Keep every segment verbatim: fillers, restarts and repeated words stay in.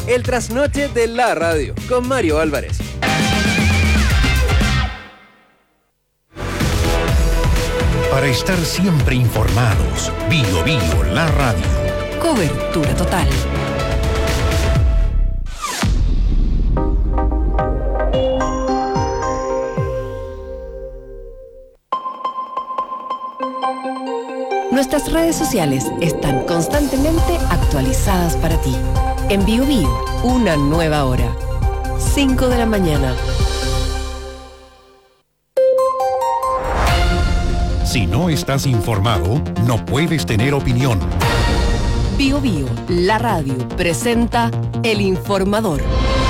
el trasnoche de la radio, con Mario Álvarez. Para estar siempre informados, Bio Bio, la radio. Cobertura total. Nuestras redes sociales están constantemente actualizadas para ti. En Bio Bio, una nueva hora. cinco de la mañana. Si no estás informado, no puedes tener opinión. Bio Bio, la radio, presenta El Informador.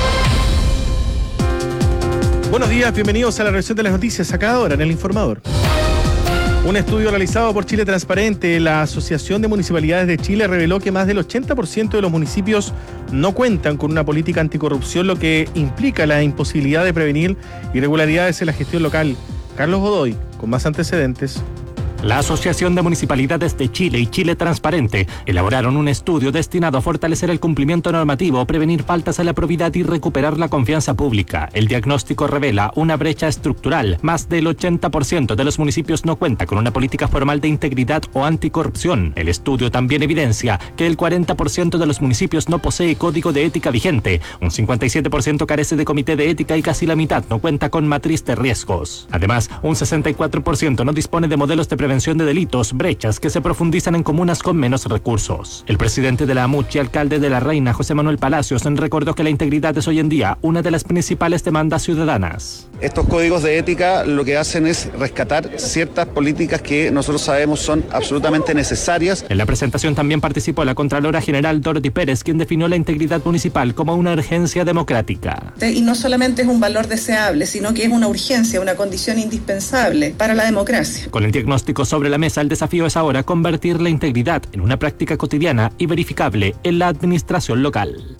Buenos días, bienvenidos a la revisión de las noticias acá ahora en El Informador. Un estudio realizado por Chile Transparente, la Asociación de Municipalidades de Chile, reveló que más del ochenta por ciento de los municipios no cuentan con una política anticorrupción, lo que implica la imposibilidad de prevenir irregularidades en la gestión local. Carlos Godoy, con más antecedentes. La Asociación de Municipalidades de Chile y Chile Transparente elaboraron un estudio destinado a fortalecer el cumplimiento normativo, prevenir faltas a la probidad y recuperar la confianza pública. El diagnóstico revela una brecha estructural. Más del ochenta por ciento de los municipios no cuenta con una política formal de integridad o anticorrupción. El estudio también evidencia que el cuarenta por ciento de los municipios no posee código de ética vigente, un cincuenta y siete por ciento carece de comité de ética y casi la mitad no cuenta con matriz de riesgos. Además, un sesenta y cuatro por ciento no dispone de modelos de prevención prevención de delitos, brechas que se profundizan en comunas con menos recursos. El presidente de la AMUCH y alcalde de La Reina, José Manuel Palacios, recordó que la integridad es hoy en día una de las principales demandas ciudadanas. Estos códigos de ética lo que hacen es rescatar ciertas políticas que nosotros sabemos son absolutamente necesarias. En la presentación también participó la Contralora General Dorothy Pérez, quien definió la integridad municipal como una urgencia democrática. Y no solamente es un valor deseable, sino que es una urgencia, una condición indispensable para la democracia. Con el diagnóstico sobre la mesa, el desafío es ahora convertir la integridad en una práctica cotidiana y verificable en la administración local.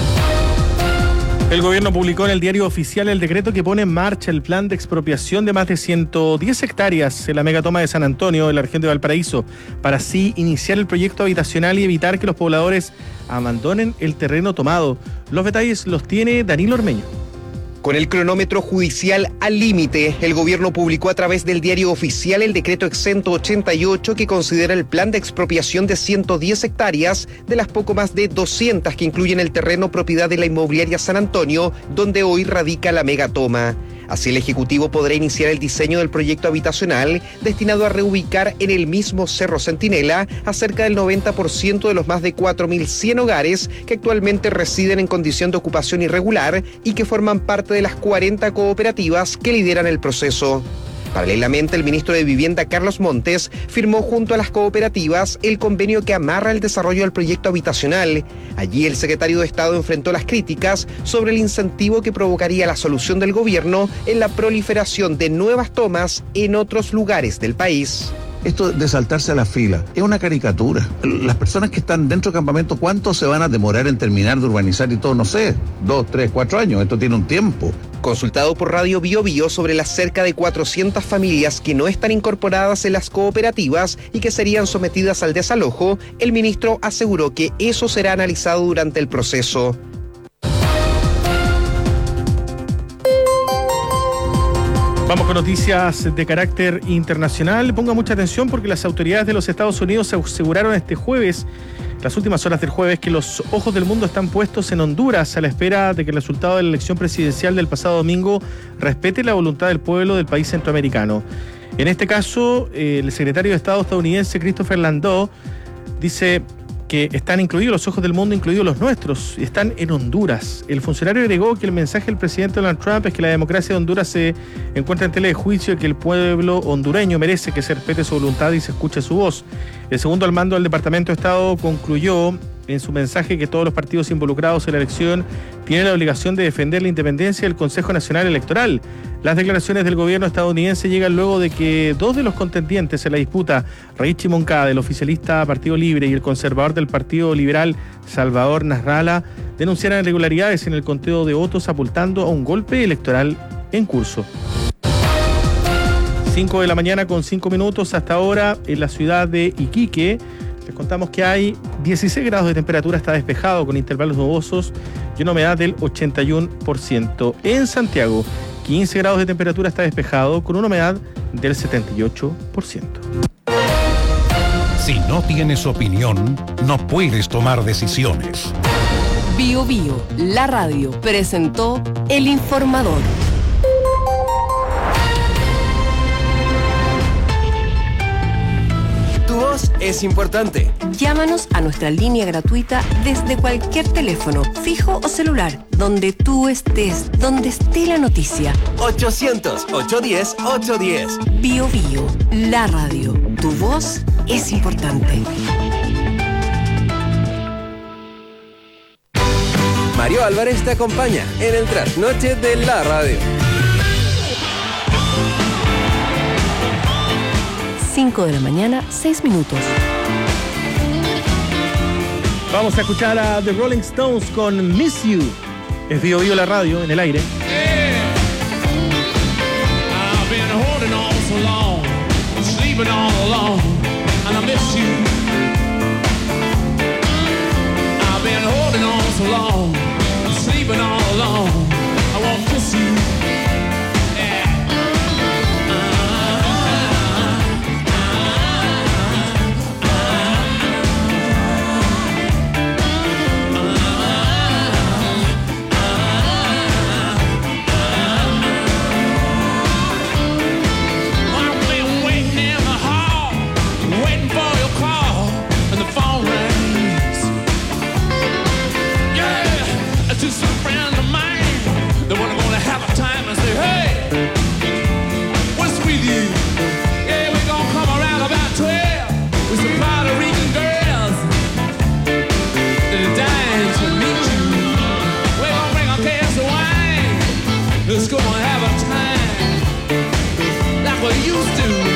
El gobierno publicó en el diario oficial el decreto que pone en marcha el plan de expropiación de más de ciento diez hectáreas en la megatoma de San Antonio, en la región de Valparaíso, para así iniciar el proyecto habitacional y evitar que los pobladores abandonen el terreno tomado. Los detalles los tiene Danilo Ormeño. Con el cronómetro judicial al límite, el gobierno publicó a través del diario oficial el decreto exento ochenta y ocho que considera el plan de expropiación de ciento diez hectáreas de las poco más de doscientas que incluyen el terreno propiedad de la inmobiliaria San Antonio, donde hoy radica la megatoma. Así el Ejecutivo podrá iniciar el diseño del proyecto habitacional destinado a reubicar en el mismo Cerro Centinela a cerca del noventa por ciento de los más de cuatro mil cien hogares que actualmente residen en condición de ocupación irregular y que forman parte de las cuarenta cooperativas que lideran el proceso. Paralelamente, el ministro de Vivienda, Carlos Montes, firmó junto a las cooperativas el convenio que amarra el desarrollo del proyecto habitacional. Allí el secretario de Estado enfrentó las críticas sobre el incentivo que provocaría la solución del gobierno en la proliferación de nuevas tomas en otros lugares del país. Esto de saltarse a la fila es una caricatura. Las personas que están dentro del campamento, ¿cuánto se van a demorar en terminar de urbanizar y todo? No sé, dos, tres, cuatro años. Esto tiene un tiempo. Consultado por Radio Bio Bio sobre las cerca de cuatrocientas familias que no están incorporadas en las cooperativas y que serían sometidas al desalojo, el ministro aseguró que eso será analizado durante el proceso. Vamos con noticias de carácter internacional. Ponga mucha atención porque las autoridades de los Estados Unidos aseguraron este jueves, las últimas horas del jueves, que los ojos del mundo están puestos en Honduras a la espera de que el resultado de la elección presidencial del pasado domingo respete la voluntad del pueblo del país centroamericano. En este caso, eh, el secretario de Estado estadounidense Christopher Landau dice que están incluidos los ojos del mundo, incluidos los nuestros, están en Honduras. El funcionario agregó que el mensaje del presidente Donald Trump es que la democracia de Honduras se encuentra en tela de juicio y que el pueblo hondureño merece que se respete su voluntad y se escuche su voz. El segundo al mando del Departamento de Estado concluyó en su mensaje que todos los partidos involucrados en la elección tienen la obligación de defender la independencia del Consejo Nacional Electoral. Las declaraciones del gobierno estadounidense llegan luego de que dos de los contendientes en la disputa, Richie Moncada, del oficialista Partido Libre, y el conservador del Partido Liberal, Salvador Nasrallah, denunciaran irregularidades en el conteo de votos, apuntando a un golpe electoral en curso. cinco de la mañana con cinco minutos hasta ahora en la ciudad de Iquique. Les contamos que hay dieciséis grados de temperatura, está despejado con intervalos nubosos y una humedad del ochenta y uno por ciento. En Santiago, quince grados de temperatura, está despejado con una humedad del setenta y ocho por ciento. Si no tienes opinión, no puedes tomar decisiones. Bio Bio, la radio, presentó El Informador. Tu voz es importante. Llámanos a nuestra línea gratuita desde cualquier teléfono, fijo o celular, donde tú estés, donde esté la noticia. ochocientos, ochocientos diez, ochocientos diez. Bio Bio, la radio. Tu voz es importante. Mario Álvarez te acompaña en el trasnoche de la radio. cinco de la mañana, seis minutos. Vamos a escuchar a The Rolling Stones con Miss You. Es Bio Bio la radio en el aire. I've been holding on so long, sleeping all alone, and I miss you. I've been holding on so long, sleeping all alone, I won't kiss you. Let's go and have a time like we used to.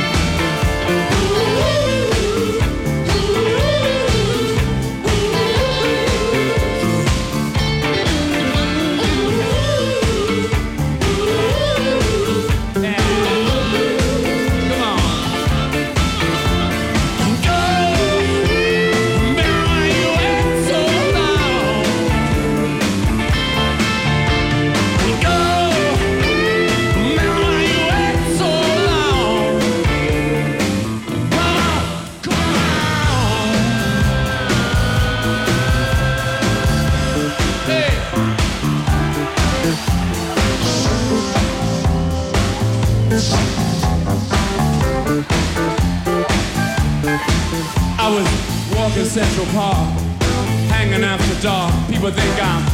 Central Park, hanging after dark. People think I'm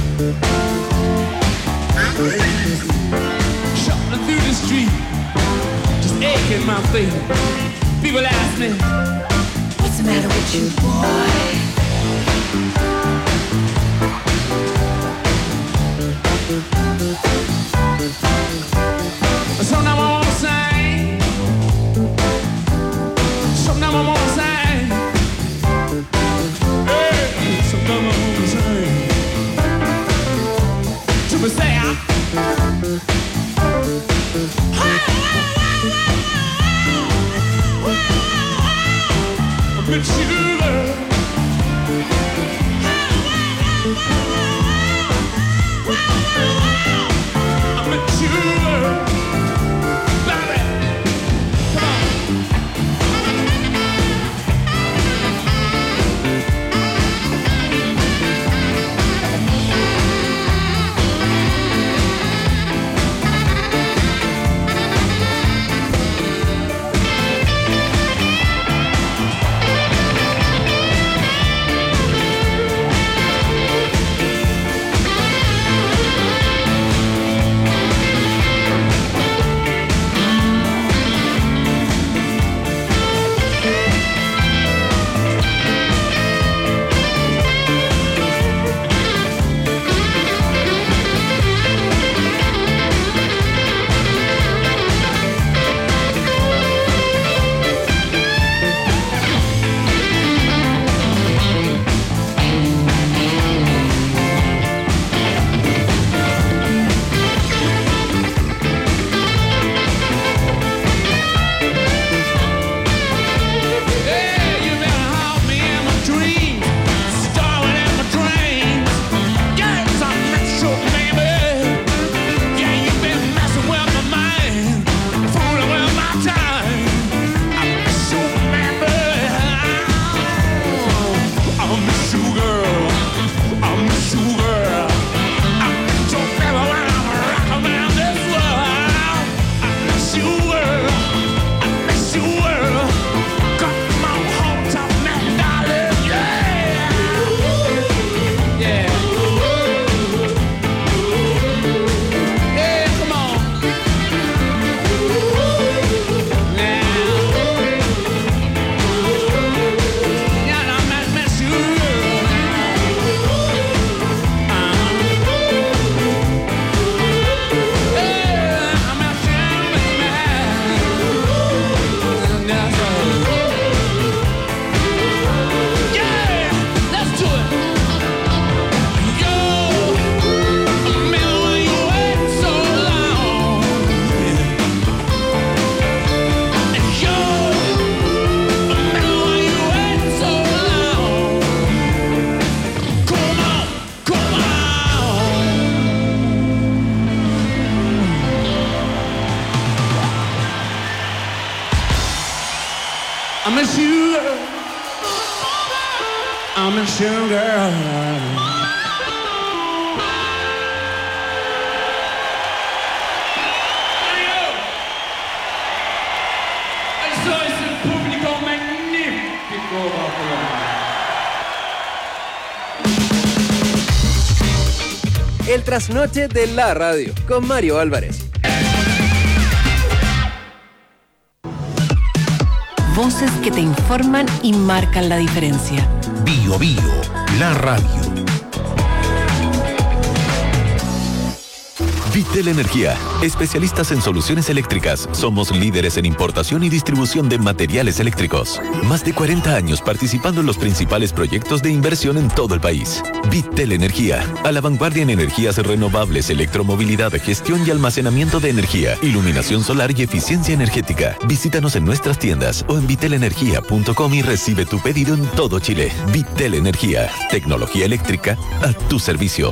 shuffling through the street, just aching my feet. People ask me, what's the matter with you, boy? Sometimes I wanna sing, sometimes I wanna sing. To say I met you, girl. I met you, girl. Baby, come on. sugar. I'm a sugar. El trasnoche de la radio con Mario Álvarez. Voces que te informan y marcan la diferencia. Bio Bio, la radio. Vitel Energía, especialistas en soluciones eléctricas. Somos líderes en importación y distribución de materiales eléctricos. Más de cuarenta años participando en los principales proyectos de inversión en todo el país. Vitel Energía, a la vanguardia en energías renovables, electromovilidad, gestión y almacenamiento de energía, iluminación solar y eficiencia energética. Visítanos en nuestras tiendas o en vitel energía punto com y recibe tu pedido en todo Chile. Vitel Energía, tecnología eléctrica a tu servicio.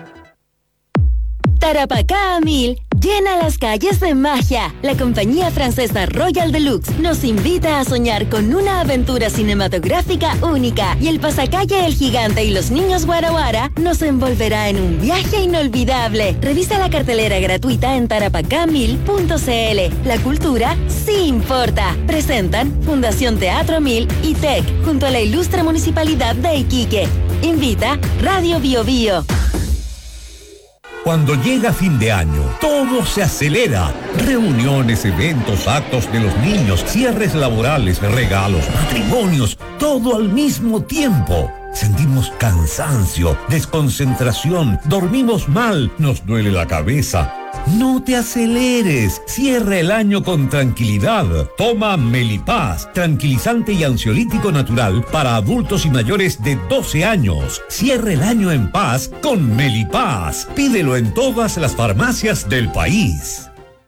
Tarapacá a mil llena las calles de magia. La compañía francesa Royal Deluxe nos invita a soñar con una aventura cinematográfica única y el pasacalle El Gigante y los Niños Guara Guara nos envolverá en un viaje inolvidable. Revisa la cartelera gratuita en tarapacá mil punto c l. La cultura sí importa. Presentan Fundación Teatro Mil y T E C junto a la ilustre Municipalidad de Iquique. Invita Radio Bio Bio. Cuando llega fin de año, todo se acelera. Reuniones, eventos, actos de los niños, cierres laborales, regalos, matrimonios, todo al mismo tiempo. Sentimos cansancio, desconcentración, dormimos mal, nos duele la cabeza. No te aceleres, cierra el año con tranquilidad. Toma Melipaz, tranquilizante y ansiolítico natural para adultos y mayores de doce años. Cierra el año en paz con Melipaz. Pídelo en todas las farmacias del país.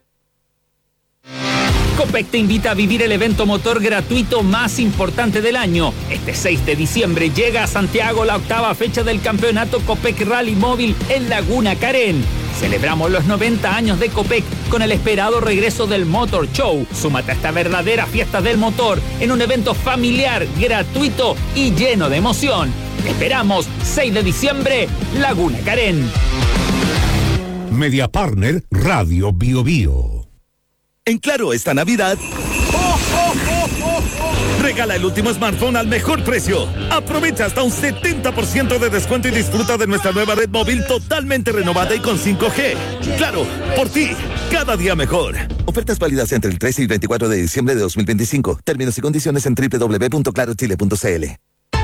Copec te invita a vivir el evento motor gratuito más importante del año. Este seis de diciembre llega a Santiago la octava fecha del campeonato Copec Rally Móvil en Laguna Carén. Celebramos los noventa años de Copec con el esperado regreso del Motor Show. Súmate a esta verdadera fiesta del motor en un evento familiar, gratuito y lleno de emoción. Te esperamos seis de diciembre, Laguna Carén. Media Partner Radio Bio Bio. En Claro, esta Navidad, ¡oh, oh, oh, oh, oh! Regala el último smartphone al mejor precio. Aprovecha hasta un setenta por ciento de descuento y disfruta de nuestra nueva red móvil totalmente renovada y con cinco G. Claro, por ti, cada día mejor. Ofertas válidas entre el trece y veinticuatro de diciembre de dos mil veinticinco. Términos y condiciones en doble u doble u doble u punto claro chile punto c l.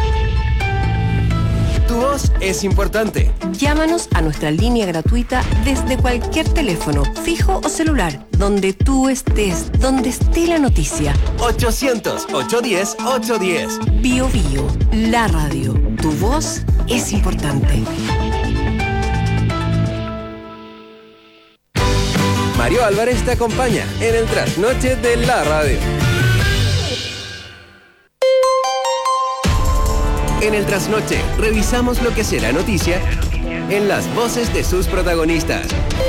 Tu voz es importante. Llámanos a nuestra línea gratuita desde cualquier teléfono, fijo o celular, donde tú estés, donde esté la noticia. ochocientos, ochocientos diez, ochocientos diez. Bio Bio, la radio. Tu voz es importante. Mario Álvarez te acompaña en el trasnoche de la radio. En el trasnoche revisamos lo que será noticia en las voces de sus protagonistas.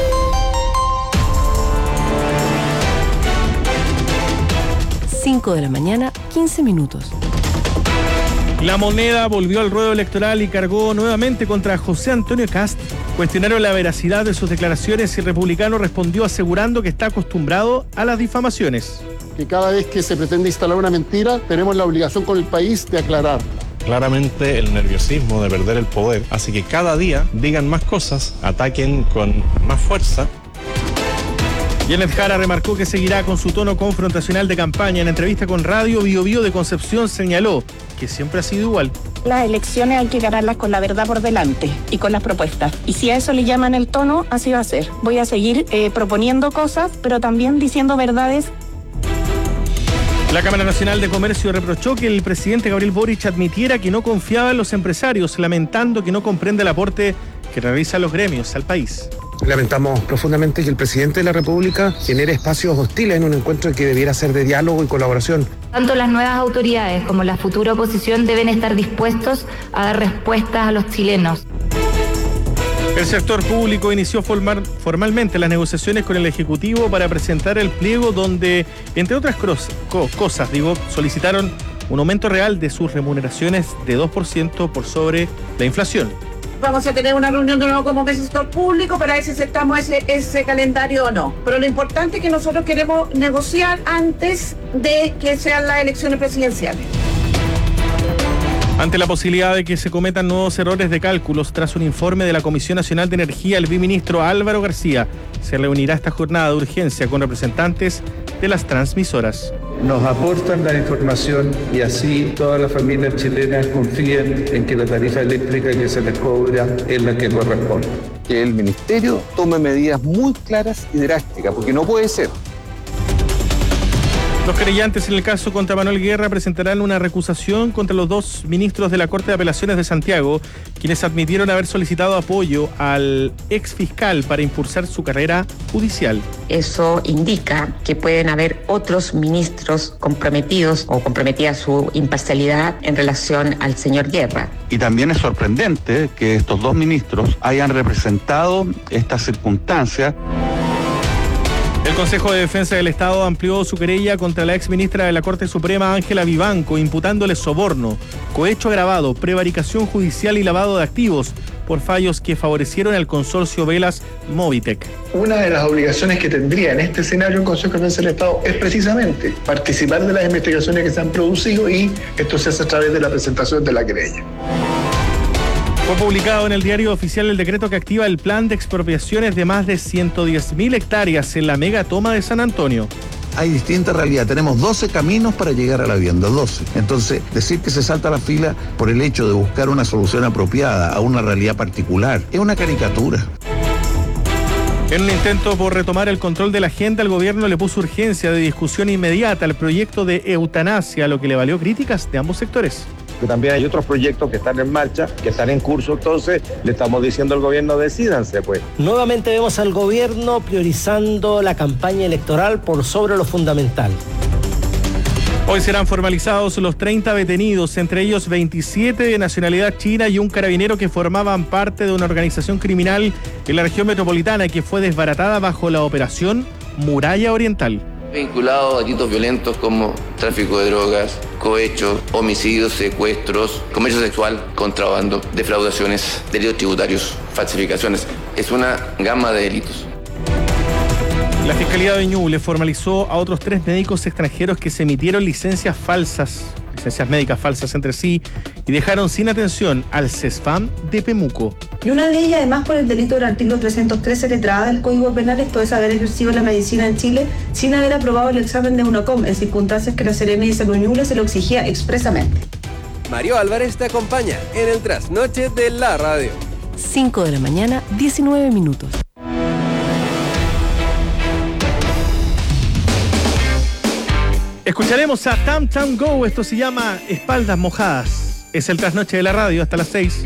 cinco de la mañana, quince minutos. La Moneda volvió al ruedo electoral y cargó nuevamente contra José Antonio Kast. Cuestionaron la veracidad de sus declaraciones y el republicano respondió asegurando que está acostumbrado a las difamaciones. Que cada vez que se pretende instalar una mentira, tenemos la obligación con el país de aclarar. Claramente el nerviosismo de perder el poder hace que cada día digan más cosas, ataquen con más fuerza. Janet Jara remarcó que seguirá con su tono confrontacional de campaña. En entrevista con Radio Bio Bio de Concepción señaló que siempre ha sido igual. Las elecciones hay que ganarlas con la verdad por delante y con las propuestas. Y si a eso le llaman el tono, así va a ser. Voy a seguir eh, proponiendo cosas, pero también diciendo verdades. La Cámara Nacional de Comercio reprochó que el presidente Gabriel Boric admitiera que no confiaba en los empresarios, lamentando que no comprende el aporte que realizan los gremios al país. Lamentamos profundamente que el presidente de la República genere espacios hostiles en un encuentro que debiera ser de diálogo y colaboración. Tanto las nuevas autoridades como la futura oposición deben estar dispuestos a dar respuestas a los chilenos. El sector público inició formal, formalmente las negociaciones con el Ejecutivo para presentar el pliego donde, entre otras cros, co, cosas, digo, solicitaron un aumento real de sus remuneraciones de dos por ciento por sobre la inflación. Vamos a tener una reunión de nuevo como sector público para ver si aceptamos ese, ese calendario o no. Pero lo importante es que nosotros queremos negociar antes de que sean las elecciones presidenciales. Ante la posibilidad de que se cometan nuevos errores de cálculos tras un informe de la Comisión Nacional de Energía, el viceministro Álvaro García se reunirá esta jornada de urgencia con representantes de las transmisoras. Nos aportan la información y así todas las familias chilenas confíen en que la tarifa eléctrica que se les cobra es la que corresponde. Que el ministerio tome medidas muy claras y drásticas, porque no puede ser. Los querellantes en el caso contra Manuel Guerra presentarán una recusación contra los dos ministros de la Corte de Apelaciones de Santiago, quienes admitieron haber solicitado apoyo al ex fiscal para impulsar su carrera judicial. Eso indica que pueden haber otros ministros comprometidos o comprometida su imparcialidad en relación al señor Guerra. Y también es sorprendente que estos dos ministros hayan representado esta circunstancia. El Consejo de Defensa del Estado amplió su querella contra la exministra de la Corte Suprema, Ángela Vivanco, imputándole soborno, cohecho agravado, prevaricación judicial y lavado de activos por fallos que favorecieron al consorcio Velas Movitec. Una de las obligaciones que tendría en este escenario el Consejo de Defensa del Estado es precisamente participar de las investigaciones que se han producido, y esto se hace a través de la presentación de la querella. Fue publicado en el Diario Oficial el decreto que activa el plan de expropiaciones de más de ciento diez mil hectáreas en la megatoma de San Antonio. Hay distinta realidad. Tenemos doce caminos para llegar a la vivienda, doce. Entonces, decir que se salta la fila por el hecho de buscar una solución apropiada a una realidad particular es una caricatura. En un intento por retomar el control de la agenda, el gobierno le puso urgencia de discusión inmediata al proyecto de eutanasia, lo que le valió críticas de ambos sectores. Que también hay otros proyectos que están en marcha, que están en curso, entonces le estamos diciendo al gobierno, decídanse pues. Nuevamente vemos al gobierno priorizando la campaña electoral por sobre lo fundamental. Hoy serán formalizados los treinta detenidos, entre ellos veintisiete de nacionalidad china y un carabinero que formaban parte de una organización criminal en la región metropolitana y que fue desbaratada bajo la operación Muralla Oriental. Vinculado a delitos violentos como tráfico de drogas, cohechos, homicidios, secuestros, comercio sexual, contrabando, defraudaciones, delitos tributarios, falsificaciones. Es una gama de delitos. La Fiscalía de Ñuble formalizó a otros tres médicos extranjeros que se emitieron licencias falsas, licencias médicas falsas entre sí, y dejaron sin atención al CESFAM de Pemuco. Y una de ellas, además, por el delito del artículo trescientos trece letrada del Código Penal, esto es haber ejercido la medicina en Chile sin haber aprobado el examen de UNOCOM, en circunstancias que la Seremi de Salud Ñuble se lo exigía expresamente. Mario Álvarez te acompaña en el trasnoche de la radio. cinco de la mañana, diecinueve minutos. Escucharemos a Tam Tam Go, esto se llama Espaldas Mojadas. Es el trasnoche de la radio hasta las seis.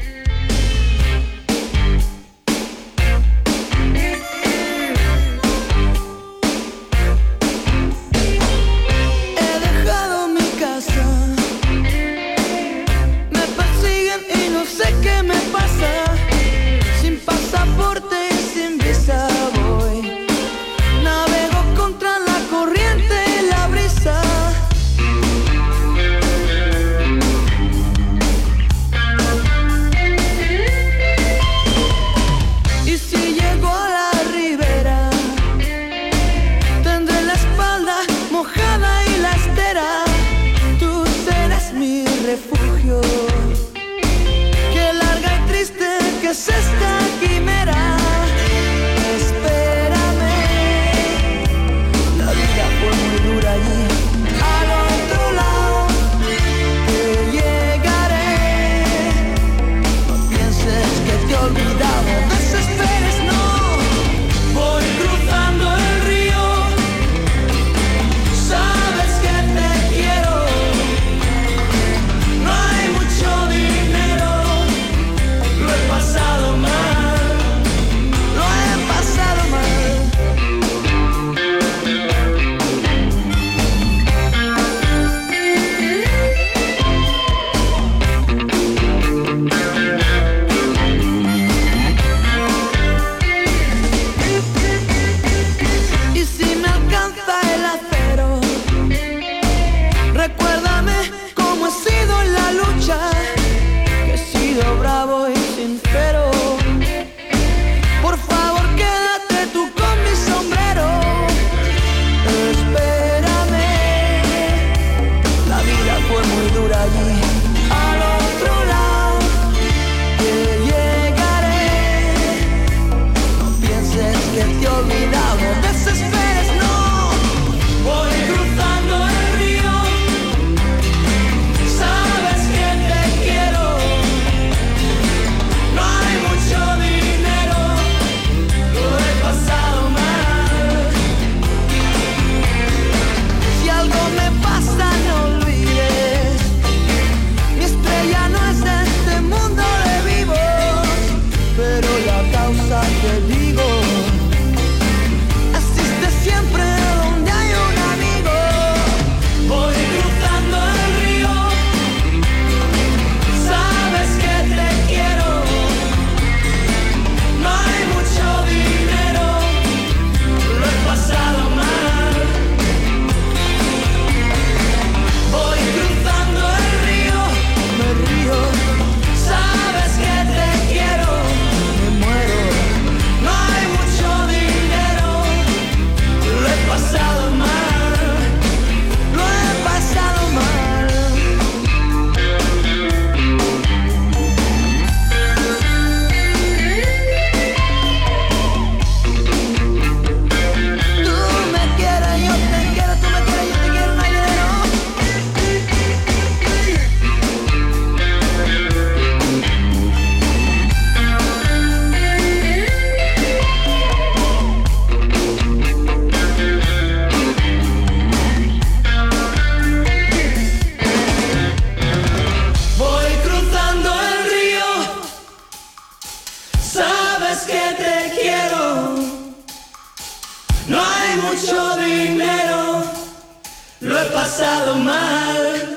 pasado mal.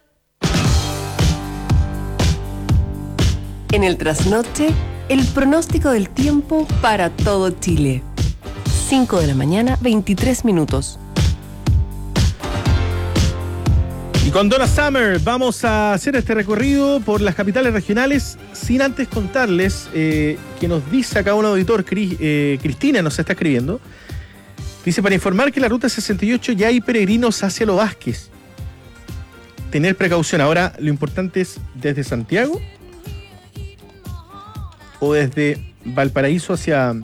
En el trasnoche, el pronóstico del tiempo para todo Chile. cinco de la mañana, veintitrés minutos. Y con Donna Summer vamos a hacer este recorrido por las capitales regionales sin antes contarles eh, que nos dice acá un auditor, Cris, eh, Cristina nos está escribiendo. Dice, para informar que la ruta sesenta y ocho ya hay peregrinos hacia Los Vázquez. Tener precaución. Ahora, lo importante es desde Santiago o desde Valparaíso hacia,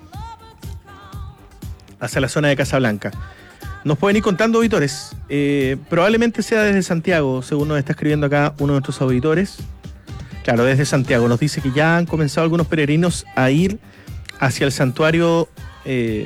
hacia la zona de Casablanca. Nos pueden ir contando auditores. Eh, probablemente sea desde Santiago, según nos está escribiendo acá uno de nuestros auditores. Claro, desde Santiago. Nos dice que ya han comenzado algunos peregrinos a ir hacia el santuario eh,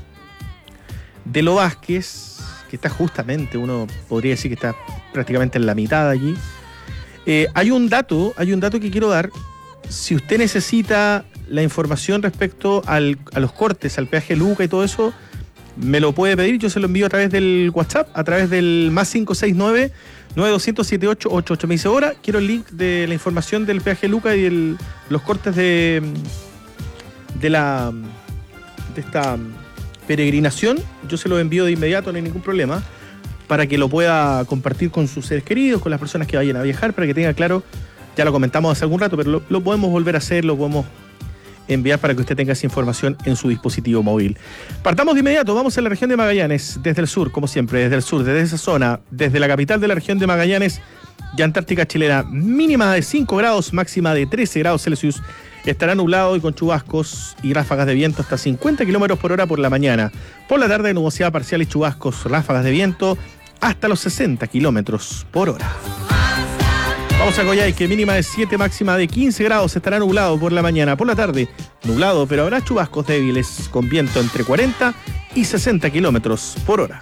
de Los Vázquez, que está justamente, uno podría decir que está prácticamente en la mitad allí. Eh, hay un dato, hay un dato que quiero dar. Si usted necesita la información respecto al, a los cortes, al peaje Luca y todo eso, me lo puede pedir, yo se lo envío a través del WhatsApp, a través del más cinco seis nueve, nueve dos cero siete ocho ocho ocho. Me dice, ahora quiero el link de la información del peaje Luca y el, los cortes de, de, la, de esta peregrinación. Yo se lo envío de inmediato, no hay ningún problema, para que lo pueda compartir con sus seres queridos, con las personas que vayan a viajar, para que tenga claro. Ya lo comentamos hace algún rato, pero lo, lo podemos volver a hacer, lo podemos enviar para que usted tenga esa información en su dispositivo móvil. Partamos de inmediato, vamos a la región de Magallanes, desde el sur, como siempre, desde el sur, desde esa zona, desde la capital de la región de Magallanes y Antártica chilena, mínima de cinco grados, máxima de trece grados Celsius. Estará nublado y con chubascos y ráfagas de viento hasta cincuenta kilómetros por hora por la mañana. Por la tarde, nubosidad parcial y chubascos, ráfagas de viento hasta los sesenta kilómetros por hora. Vamos a Coyhaique, mínima de siete, máxima de quince grados, estará nublado por la mañana. Por la tarde, nublado, pero habrá chubascos débiles con viento entre cuarenta y sesenta kilómetros por hora.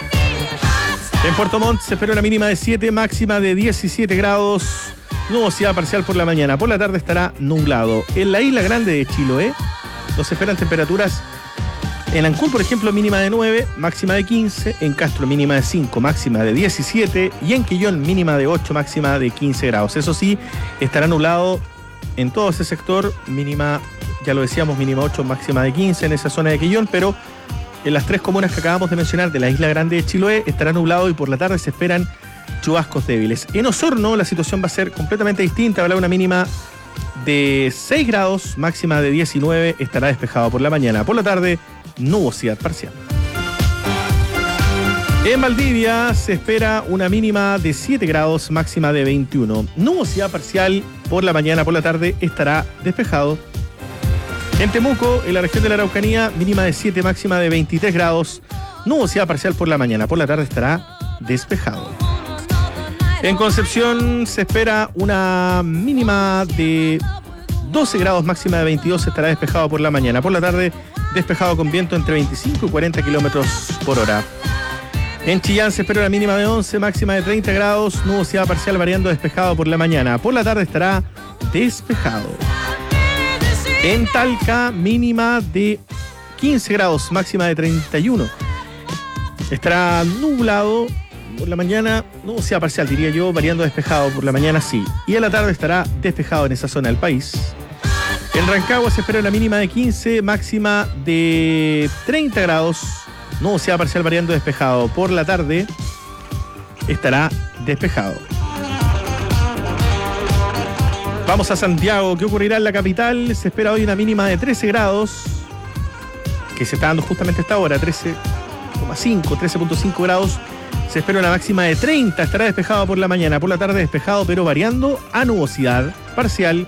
En Puerto Montt se espera una mínima de siete, máxima de diecisiete grados, nubosidad parcial por la mañana. Por la tarde estará nublado. En la isla grande de Chiloé nos esperan temperaturas. En Ancún, por ejemplo, mínima de nueve, máxima de quince. En Castro, mínima de cinco, máxima de diecisiete. Y en Quillón, mínima de ocho, máxima de quince grados. Eso sí, estará nublado en todo ese sector. Mínima, ya lo decíamos, mínima ocho, máxima de quince en esa zona de Quillón. Pero en las tres comunas que acabamos de mencionar de la isla grande de Chiloé estará nublado y por la tarde se esperan chubascos débiles. En Osorno la situación va a ser completamente distinta. Habrá una mínima de seis grados, máxima de diecinueve. Estará despejado por la mañana. Por la tarde, nubosidad parcial. En Valdivia se espera una mínima de siete grados, máxima de veintiuno. Nubosidad parcial por la mañana, por la tarde estará despejado. En Temuco, en la región de la Araucanía, mínima de siete, máxima de veintitrés grados. Nubosidad parcial por la mañana, por la tarde estará despejado. En Concepción se espera una mínima de doce grados, máxima de veintidós, estará despejado por la mañana. Por la tarde, despejado con viento entre veinticinco y cuarenta kilómetros por hora. En Chillán se espera una mínima de once, máxima de treinta grados, nubosidad parcial variando, despejado por la mañana. Por la tarde estará despejado. En Talca, mínima de quince grados, máxima de treinta y uno. Estará nublado por la mañana, nubosidad parcial, diría yo, variando despejado por la mañana, sí. Y en la tarde estará despejado en esa zona del país. En Rancagua se espera una mínima de quince, máxima de treinta grados, nubosidad parcial variando despejado. Por la tarde estará despejado. Vamos a Santiago. ¿Qué ocurrirá en la capital? Se espera hoy una mínima de trece grados, que se está dando justamente a esta hora, trece coma cinco, trece punto cinco grados. Se espera una máxima de treinta, estará despejado por la mañana. Por la tarde despejado, pero variando a nubosidad parcial.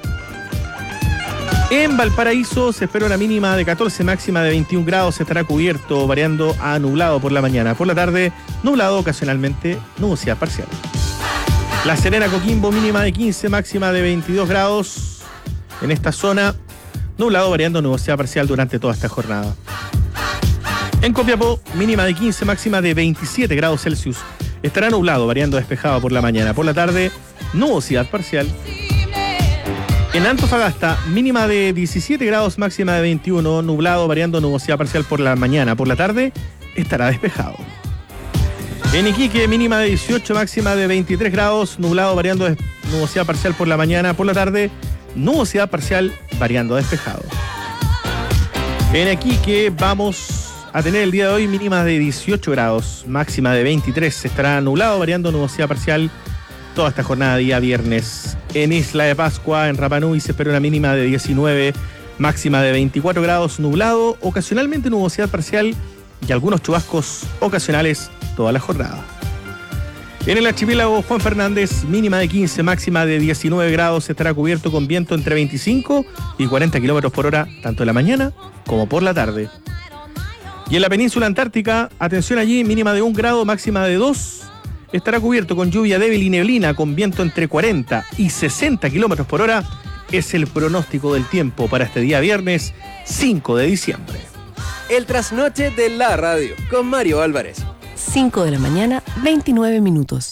En Valparaíso se espera una mínima de catorce, máxima de veintiún grados, estará cubierto, variando a nublado por la mañana. Por la tarde, nublado, ocasionalmente nubosidad parcial. La Serena, Coquimbo, mínima de quince, máxima de veintidós grados. En esta zona, nublado, variando nubosidad parcial durante toda esta jornada. En Copiapó, mínima de quince, máxima de veintisiete grados Celsius. Estará nublado, variando despejado por la mañana. Por la tarde, nubosidad parcial. En Antofagasta, mínima de diecisiete grados, máxima de veintiuno, nublado, variando nubosidad parcial por la mañana. Por la tarde, estará despejado. En Iquique, mínima de dieciocho, máxima de veintitrés grados, nublado variando de nubosidad parcial por la mañana, por la tarde, nubosidad parcial variando a despejado. En Iquique vamos a tener el día de hoy mínima de dieciocho grados, máxima de veintitrés, estará nublado variando nubosidad parcial toda esta jornada día viernes. En Isla de Pascua, en Rapa Nui, se espera una mínima de diecinueve, máxima de veinticuatro grados, nublado, ocasionalmente nubosidad parcial y algunos chubascos ocasionales toda la jornada. En el archipiélago Juan Fernández, mínima de quince, máxima de diecinueve grados, estará cubierto con viento entre veinticinco y cuarenta kilómetros por hora, tanto en la mañana como por la tarde. Y en la península antártica, atención allí, mínima de un grado, máxima de dos, estará cubierto con lluvia débil y neblina, con viento entre cuarenta y sesenta kilómetros por hora, es el pronóstico del tiempo para este día viernes cinco de diciembre. El trasnoche de la radio, con Mario Álvarez. cinco de la mañana, veintinueve minutos.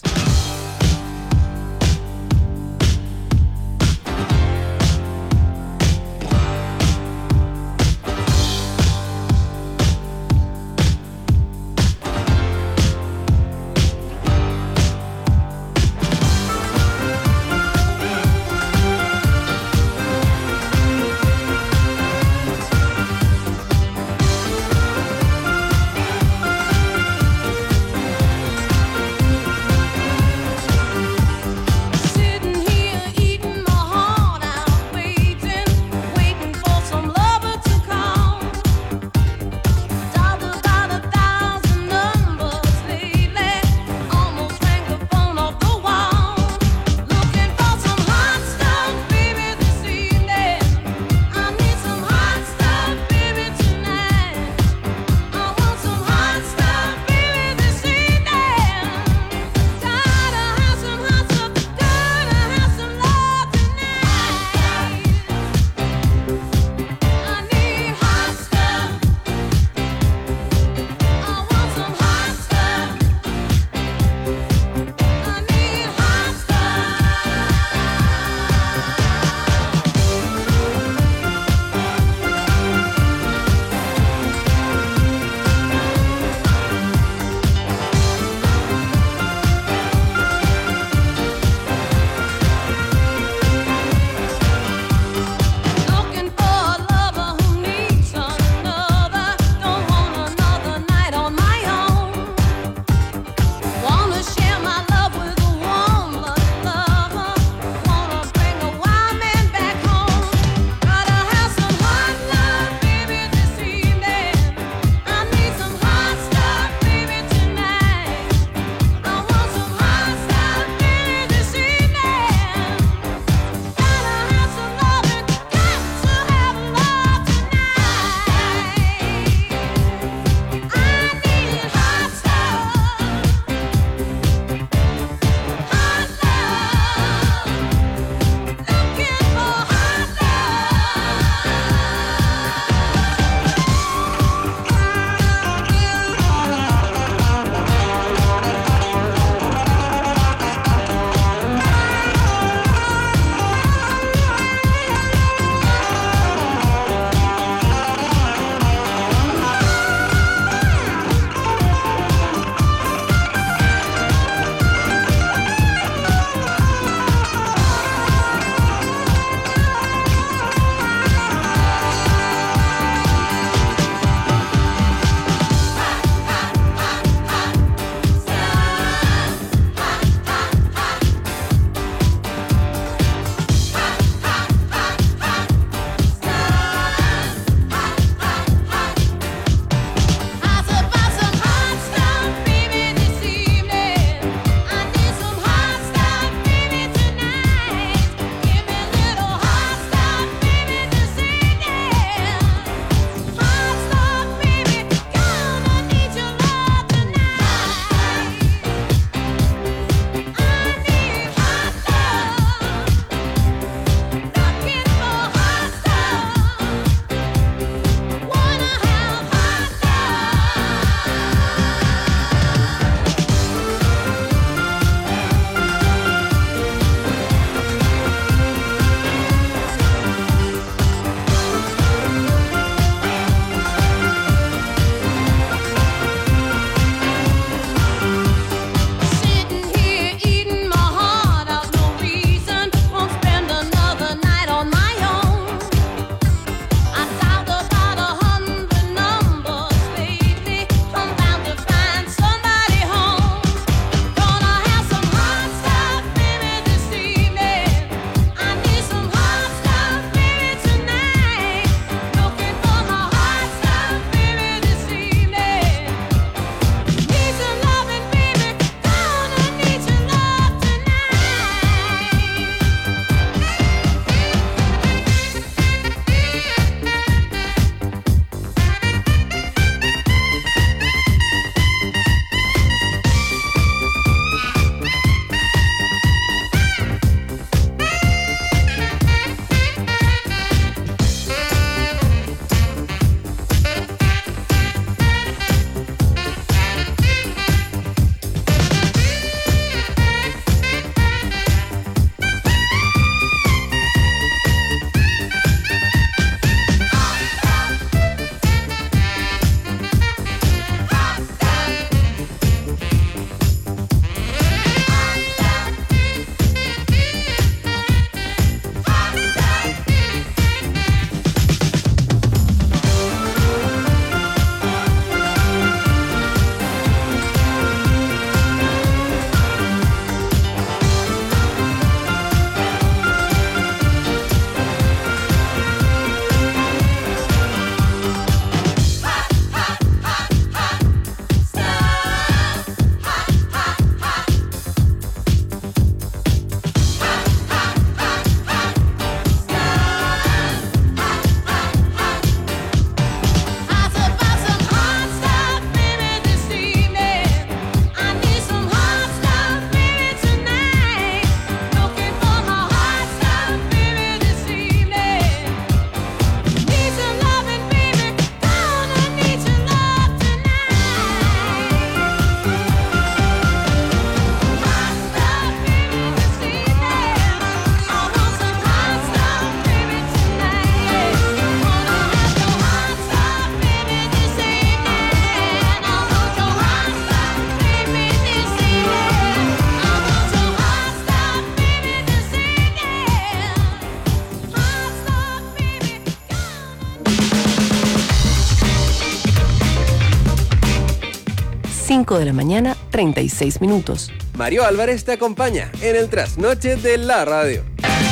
cinco de la mañana, treinta y seis minutos. Mario Álvarez te acompaña en el trasnoche de la radio.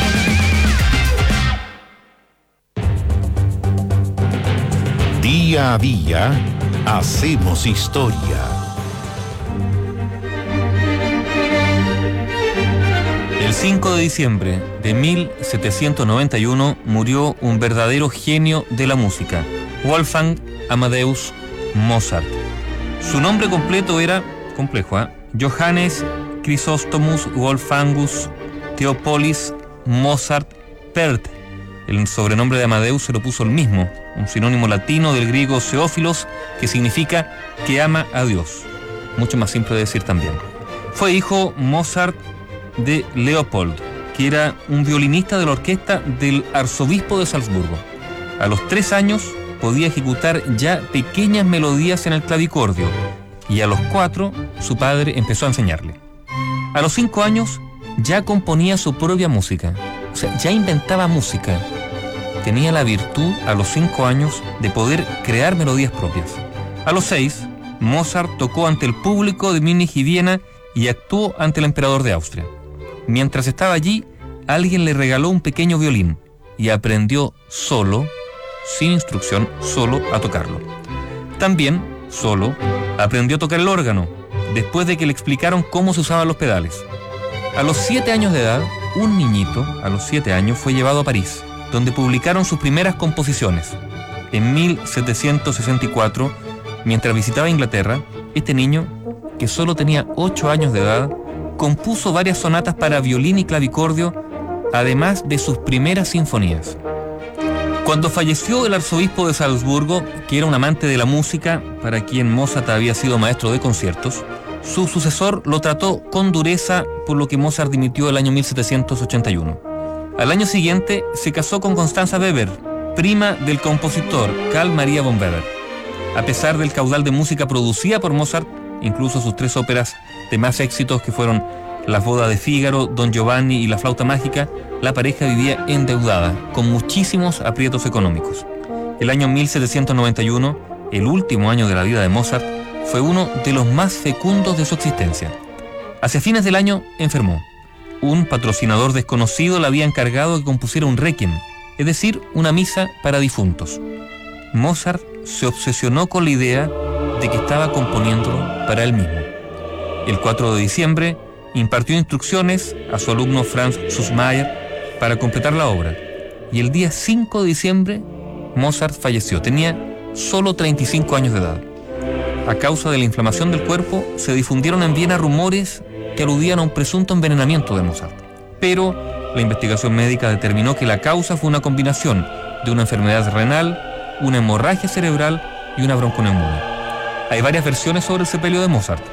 Día a día, hacemos historia. El cinco de diciembre de mil setecientos noventa y uno murió un verdadero genio de la música, Wolfgang Amadeus Mozart. Su nombre completo era complejo, ¿eh? Johannes Chrysostomus Wolfgangus Theopolis Mozart Perth. El sobrenombre de Amadeus se lo puso él mismo, un sinónimo latino del griego Theófilos, que significa que ama a Dios. Mucho más simple de decir también. Fue hijo Mozart de Leopold, que era un violinista de la orquesta del arzobispo de Salzburgo. A los tres años podía ejecutar ya pequeñas melodías en el clavicordio, y a los cuatro su padre empezó a enseñarle. A los cinco años ya componía su propia música, o sea, ya inventaba música. Tenía la virtud a los cinco años de poder crear melodías propias. A los seis, Mozart tocó ante el público de Múnich y Viena y actuó ante el emperador de Austria. Mientras estaba allí, alguien le regaló un pequeño violín y aprendió solo, sin instrucción, solo a tocarlo. También, solo, aprendió a tocar el órgano, después de que le explicaron cómo se usaban los pedales. A los siete años de edad, un niñito, a los siete años, fue llevado a París, donde publicaron sus primeras composiciones. En mil setecientos sesenta y cuatro, mientras visitaba Inglaterra, este niño, que solo tenía ocho años de edad, compuso varias sonatas para violín y clavicordio, además de sus primeras sinfonías. Cuando falleció el arzobispo de Salzburgo, que era un amante de la música, para quien Mozart había sido maestro de conciertos, su sucesor lo trató con dureza, por lo que Mozart dimitió el año mil setecientos ochenta y uno. Al año siguiente se casó con Constanza Weber, prima del compositor Carl Maria von Weber. A pesar del caudal de música producida por Mozart, incluso sus tres óperas de más éxitos, que fueron Las bodas de Fígaro, Don Giovanni y La flauta mágica, la pareja vivía endeudada, con muchísimos aprietos económicos. El año mil setecientos noventa y uno, el último año de la vida de Mozart, fue uno de los más fecundos de su existencia. Hacia fines del año enfermó. Un patrocinador desconocido le había encargado que compusiera un requiem, es decir, una misa para difuntos. Mozart se obsesionó con la idea de que estaba componiéndolo para él mismo. El cuatro de diciembre impartió instrucciones a su alumno Franz Sussmayer para completar la obra, y el día cinco de diciembre Mozart falleció. Tenía solo treinta y cinco años de edad. A causa de la inflamación del cuerpo, se difundieron en Viena rumores que aludían a un presunto envenenamiento de Mozart. Pero la investigación médica determinó que la causa fue una combinación de una enfermedad renal, una hemorragia cerebral y una bronconeumonía. Hay varias versiones sobre el sepelio de Mozart.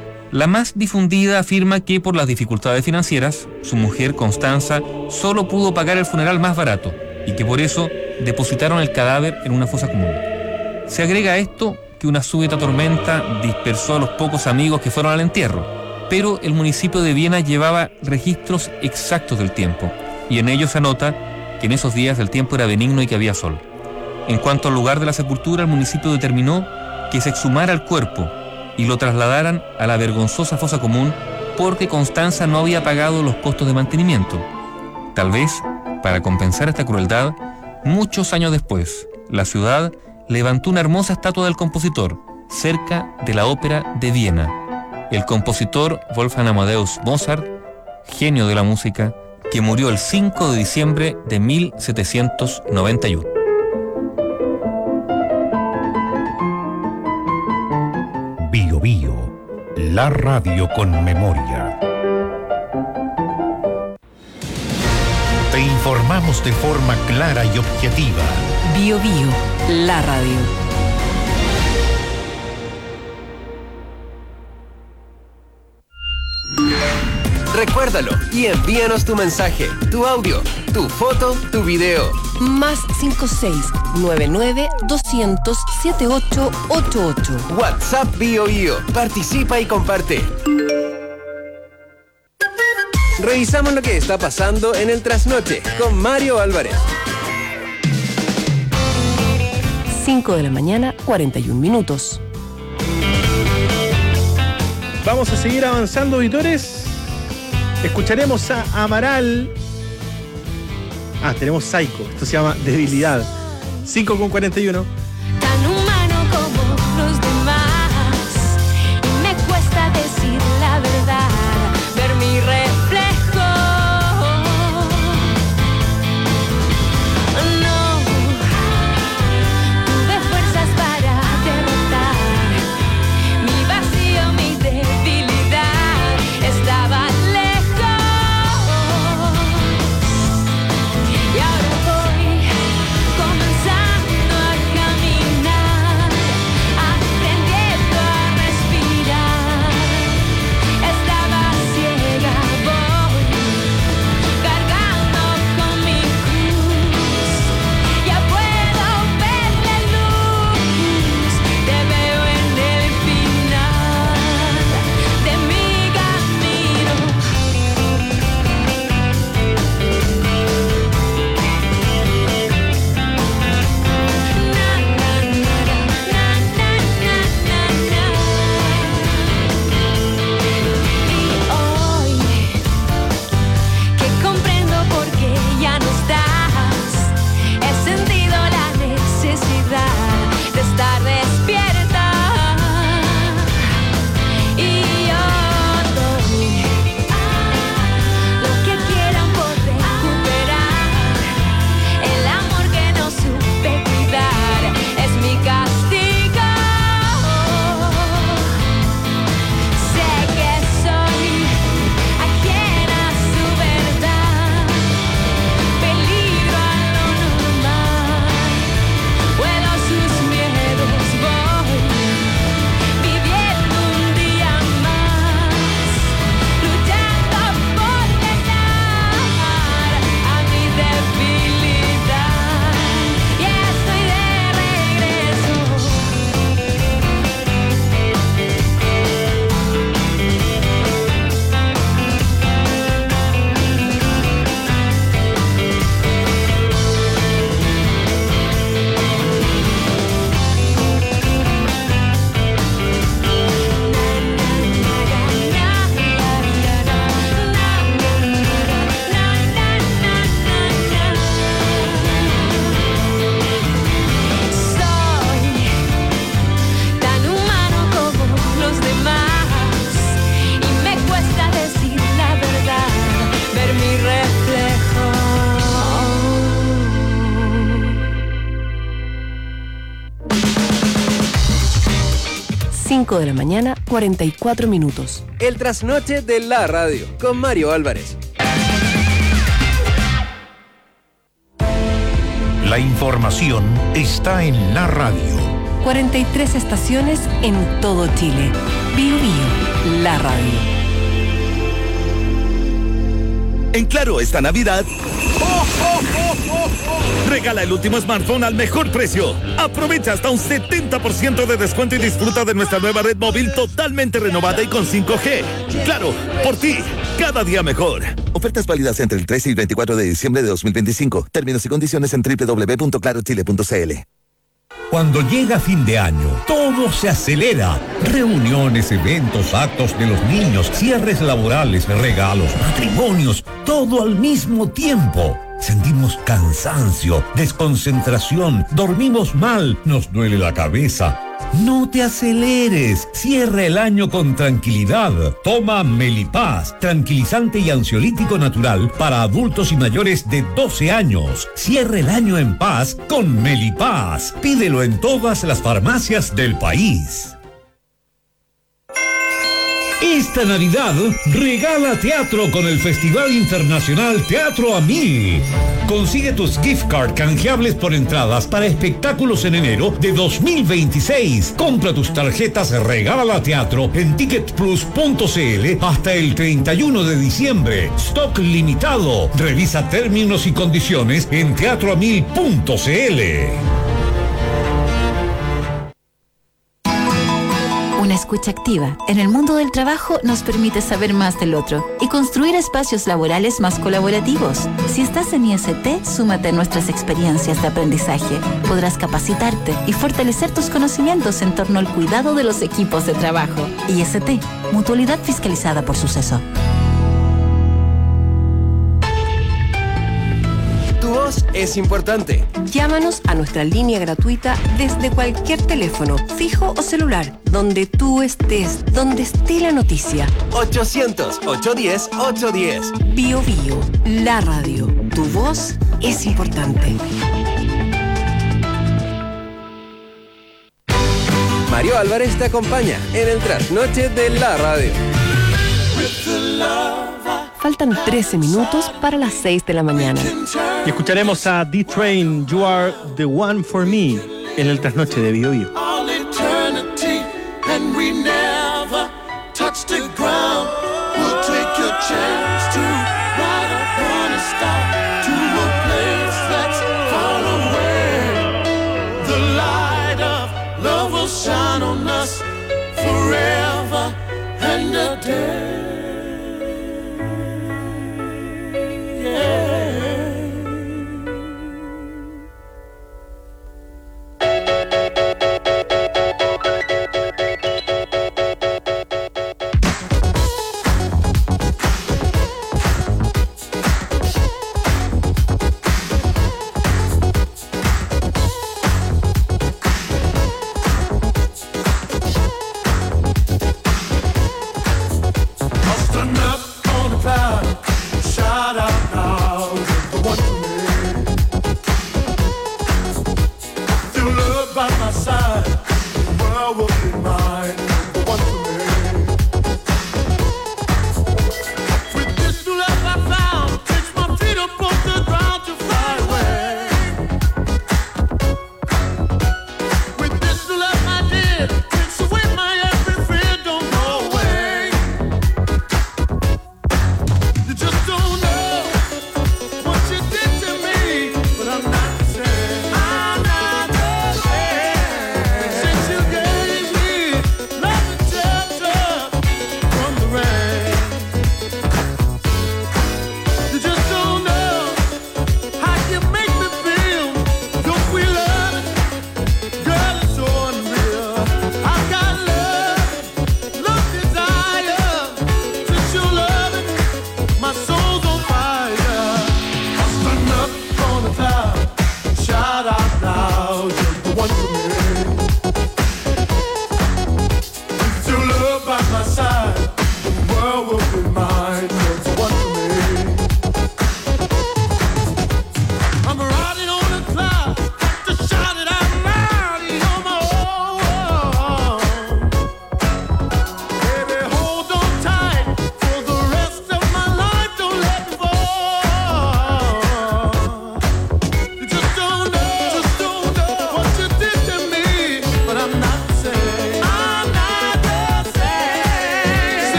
La más difundida afirma que por las dificultades financieras, su mujer Constanza solo pudo pagar el funeral más barato y que por eso depositaron el cadáver en una fosa común. Se agrega a esto que una súbita tormenta dispersó a los pocos amigos que fueron al entierro, pero el municipio de Viena llevaba registros exactos del tiempo, y en ellos se anota que en esos días el tiempo era benigno y que había sol. En cuanto al lugar de la sepultura, el municipio determinó que se exhumara el cuerpo y lo trasladaran a la vergonzosa fosa común porque Constanza no había pagado los costos de mantenimiento. Tal vez, para compensar esta crueldad, muchos años después, la ciudad levantó una hermosa estatua del compositor cerca de la ópera de Viena. El compositor Wolfgang Amadeus Mozart, genio de la música, que murió el cinco de diciembre de mil setecientos noventa y uno. Bio Bio, la radio con memoria. Te informamos de forma clara y objetiva. Bio Bio, la radio. Recuérdalo y envíanos tu mensaje, tu audio, tu foto, tu video. Más cinco seis nueve nueve dos cero cero siete ocho ocho ocho. WhatsApp Bio Bio. Participa y comparte. Revisamos lo que está pasando en el trasnoche con Mario Álvarez. cinco de la mañana, cuarenta y un minutos. Vamos a seguir avanzando, auditores. Escucharemos a Amaral. Ah, tenemos Psycho. Esto se llama Debilidad. cinco con cuarenta y uno. Tan humano como los demás. Y me cuesta decir la verdad. Ver mi reflejo. No. Tuve fuerzas para derrotar mi vacío, mi debilidad. Estaba y ahora voy comenzando a caminar, aprendiendo a respirar. Estaba ciega, voy cargando con mi cruz. Ya puedo ver la luz, te veo en el final de mi camino. cinco de la mañana, cuarenta y cuatro minutos. El trasnoche de la radio, con Mario Álvarez. La información está en la radio. cuarenta y tres estaciones en todo Chile. Bio Bio, la radio. En Claro esta Navidad, ¡oh, oh, oh, oh, oh! Regala el último smartphone al mejor precio. Aprovecha hasta un setenta por ciento de descuento y disfruta de nuestra nueva red móvil totalmente renovada y con cinco G. Claro, por ti, cada día mejor. Ofertas válidas entre el trece y veinticuatro de diciembre de dos mil veinticinco. Términos y condiciones en doble u doble u doble u punto claro chile punto c l. Cuando llega fin de año, todo se acelera. Reuniones, eventos, actos de los niños, cierres laborales, regalos, matrimonios, todo al mismo tiempo. Sentimos cansancio, desconcentración, dormimos mal, nos duele la cabeza. No te aceleres, cierra el año con tranquilidad. Toma Melipaz, tranquilizante y ansiolítico natural para adultos y mayores de doce años. Cierra el año en paz con Melipaz. Pídelo en todas las farmacias del país. Esta Navidad, regala teatro con el Festival Internacional Teatro a Mil. Consigue tus gift card canjeables por entradas para espectáculos en enero de dos mil veintiséis. Compra tus tarjetas Regala Teatro en ticket plus punto c l hasta el treinta y uno de diciembre. Stock limitado. Revisa términos y condiciones en teatro a mil punto c l. Una escucha activa en el mundo del trabajo nos permite saber más del otro y construir espacios laborales más colaborativos. Si estás en I S T, súmate a nuestras experiencias de aprendizaje. Podrás capacitarte y fortalecer tus conocimientos en torno al cuidado de los equipos de trabajo. I S T, Mutualidad Fiscalizada por Suceso. Tu voz es importante. Llámanos a nuestra línea gratuita desde cualquier teléfono, fijo o celular, donde tú estés, donde esté la noticia. ochocientos, ochocientos diez, ochocientos diez. Bio Bio, la radio. Tu voz es importante. Mario Álvarez te acompaña en el trasnoche de la radio. Faltan trece minutos para las seis de la mañana. Y escucharemos a D-Train, You Are the One for Me, en el trasnoche de Bio Bio. All eternity, and we never touch the ground. We'll take your chance to ride upon a star to a place that's far away. The light of love will shine on us forever and a day.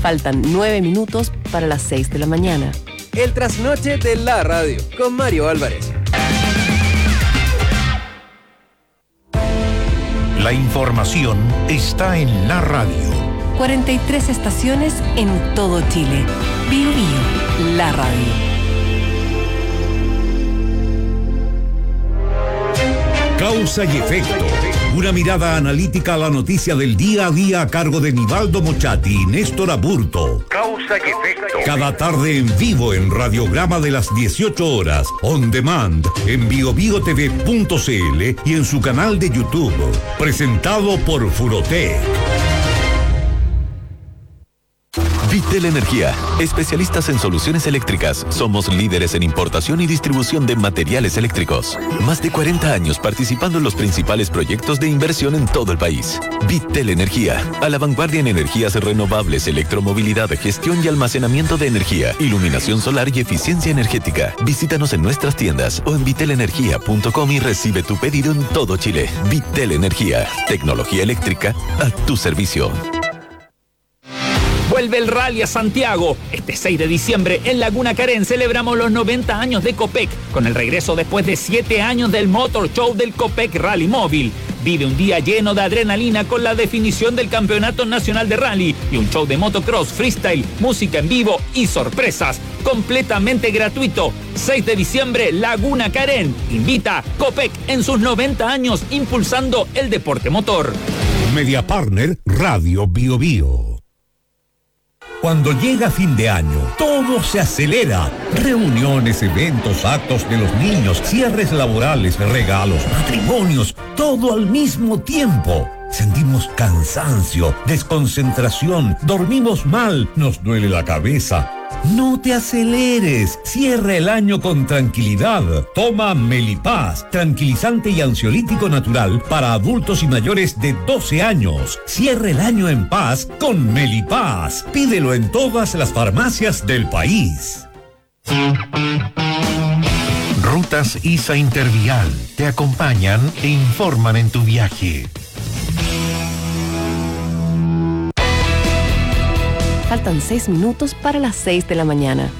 Faltan nueve minutos para las seis de la mañana. El trasnoche de la radio con Mario Álvarez. La información está en la radio. cuarenta y tres estaciones en todo Chile. Bio Bio, la radio. Causa y efecto. Una mirada analítica a la noticia del día a día a cargo de Nivaldo Mochati y Néstor Aburto. Causa y efecto. Cada tarde en vivo en Radiograma de las dieciocho horas, on demand, en bio bio t v punto c l y en su canal de YouTube. Presentado por Furotec. Vitel Energía, especialistas en soluciones eléctricas. Somos líderes en importación y distribución de materiales eléctricos. Más de cuarenta años participando en los principales proyectos de inversión en todo el país. Vitel Energía, a la vanguardia en energías renovables, electromovilidad, gestión y almacenamiento de energía, iluminación solar y eficiencia energética. Visítanos en nuestras tiendas o en vitel energía punto com y recibe tu pedido en todo Chile. Vitel Energía, tecnología eléctrica a tu servicio. Vuelve el Rally a Santiago. Este seis de diciembre en Laguna Carén celebramos los noventa años de Copec con el regreso después de siete años del Motor Show del Copec Rally Móvil. Vive un día lleno de adrenalina con la definición del Campeonato Nacional de Rally y un show de motocross, freestyle, música en vivo y sorpresas. Completamente gratuito. seis de diciembre, Laguna Carén. Invita Copec en sus noventa años impulsando el deporte motor. Media Partner Radio Bio Bio. Cuando llega fin de año, todo se acelera. Reuniones, eventos, actos de los niños, cierres laborales, regalos, matrimonios, todo al mismo tiempo. Sentimos cansancio, desconcentración, dormimos mal, nos duele la cabeza. No te aceleres, cierra el año con tranquilidad. Toma Melipaz, tranquilizante y ansiolítico natural para adultos y mayores de doce años. Cierra el año en paz con Melipaz. Pídelo en todas las farmacias del país. Rutas I S A Intervial te acompañan e informan en tu viaje. Faltan seis minutos para las seis de la mañana.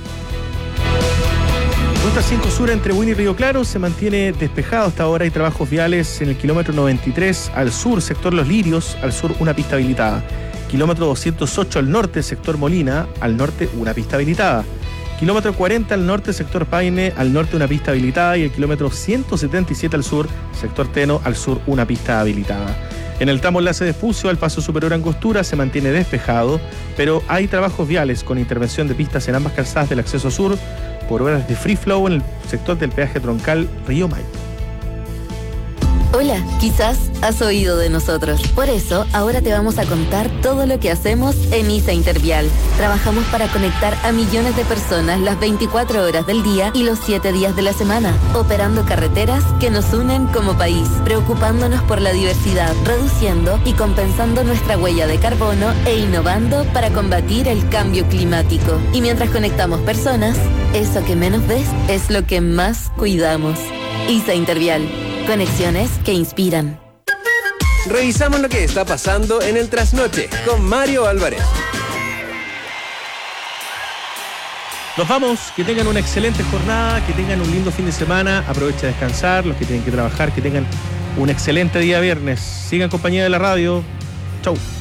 Ruta cinco Sur entre Buin y Río Claro se mantiene despejado hasta ahora. Hay trabajos viales en el kilómetro noventa y tres al sur, sector Los Lirios, al sur una pista habilitada. Kilómetro doscientos ocho al norte, sector Molina, al norte una pista habilitada. Kilómetro cuarenta al norte, sector Paine, al norte una pista habilitada. Y el kilómetro ciento setenta y siete al sur, sector Teno, al sur una pista habilitada. En el tramo enlace de Espucio, al paso superior Angostura, se mantiene despejado, pero hay trabajos viales con intervención de pistas en ambas calzadas del acceso sur por obras de free flow en el sector del peaje troncal Río Maipo. Hola, quizás has oído de nosotros. Por eso, ahora te vamos a contar todo lo que hacemos en I S A Intervial. Trabajamos para conectar a millones de personas las veinticuatro horas del día y los siete días de la semana, operando carreteras que nos unen como país, preocupándonos por la diversidad, reduciendo y compensando nuestra huella de carbono e innovando para combatir el cambio climático. Y mientras conectamos personas, eso que menos ves es lo que más cuidamos. I S A Intervial. Conexiones que inspiran. Revisamos lo que está pasando en el trasnoche con Mario Álvarez. Nos vamos, que tengan una excelente jornada, que tengan un lindo fin de semana, aprovecha a descansar, los que tienen que trabajar, que tengan un excelente día viernes. Sigan en compañía de la radio. Chau.